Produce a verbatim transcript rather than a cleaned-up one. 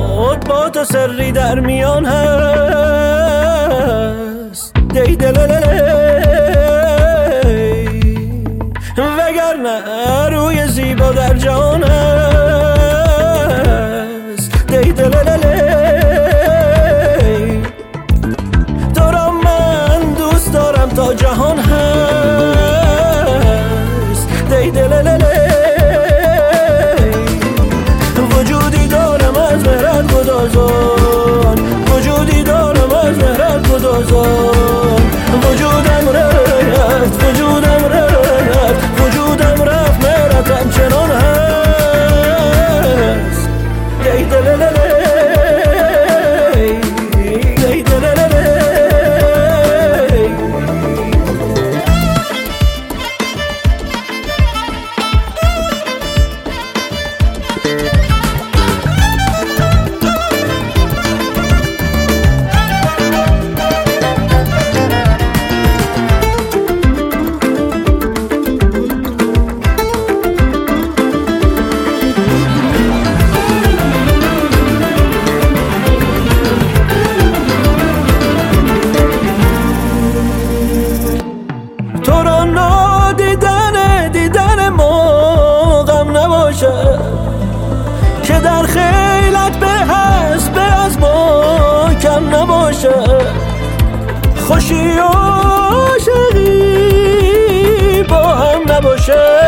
با تو سری در میان هست دی دلللی وگرنه روی زیبا در جهان هست دی دلللی تو را من دوست دارم تا جهان هست دی دلللی وجودی دارم از مهرت گدازان وجودی دارم از مهرت گدازان وجودم رفت وجودم رفت وجودم رفت مهرتم چنان هست دی دلللی دی دلللی تو را نادیدن دیدن ما غم نباشه که در خیلت به هست به از ما کم نباشه خوشی و عاشقی با هم نباشه